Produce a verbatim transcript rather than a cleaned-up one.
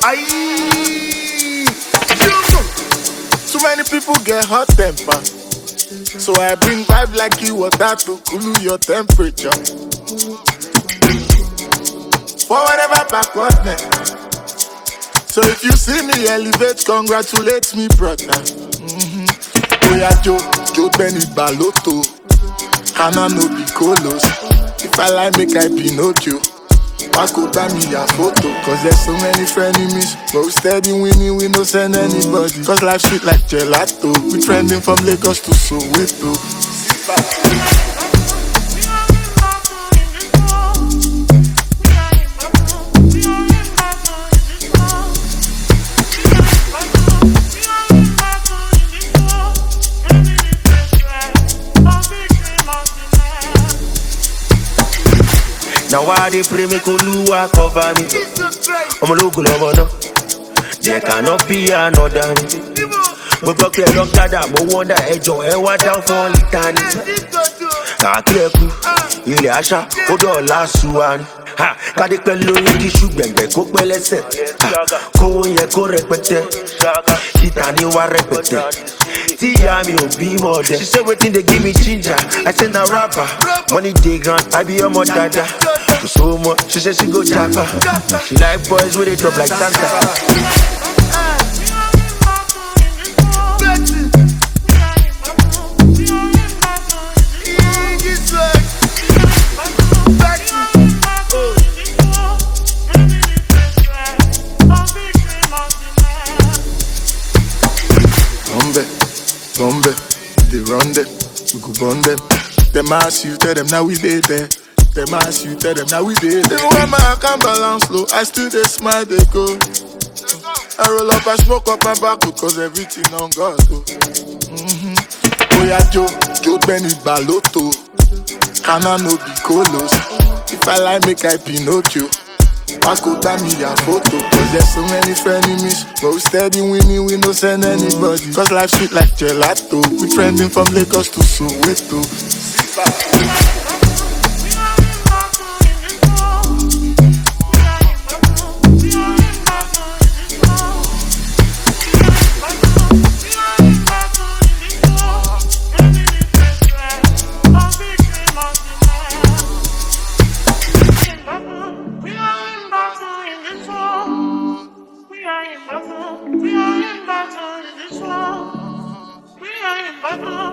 Aye. Too many people get hot temper, so I bring vibe like you water to cool your temperature. For whatever backwardness. So if you see me elevate, congratulate me, brother. Mm-hmm. Oh yeah, Joe, Joe Benny Baloto, Hana no be colos. If I like, make I Pinocchio. I could buy me a photo, cause there's so many frenemies. But we steady winning, we no send anybody. Cause life sweet like gelato. We trending from Lagos to Soweto. Now why they pray me Kuluwa cover me? I'm a local lover, there cannot be another me. We block the doctor that mo wonder ejo e wa down for eternity. Kakeku, ile asha, odo lasuani. Ha, kade pẹ̀lú igi ṣùgbẹ̀gbẹ̀ kó pẹ́ lẹ́sẹ̀. Kówó yẹ kó rẹpẹtẹ, ìta ni wá rẹpẹtẹ. Tí ìyá mi ò bímọ ọdẹ. She say wetin dey give me ginger, I say na rapper. Money dey ground, I be ọmọ dada. Kò sówó mọ́, she say she go japa. She like boys wey dey drop like Santa. Bombe, they run them, we go burn them. Them ask you, tell them now we dey there. Them ask you, tell them now we dey there. When my account balance low, I still dey smile, they go. I roll up, I smoke up my back because everything on God. Oh, mm-hmm. Oh yeah, Joe, Joe Benny Baloto, Hana no be colos. If I like, make I Pinocchio. I could buy me a photo, cause there's so many frenemies. But we steady winning, we no send anybody. Cause life sweet like gelato. We trending from Lagos to Soweto. We are in battle in this war. We are in battle.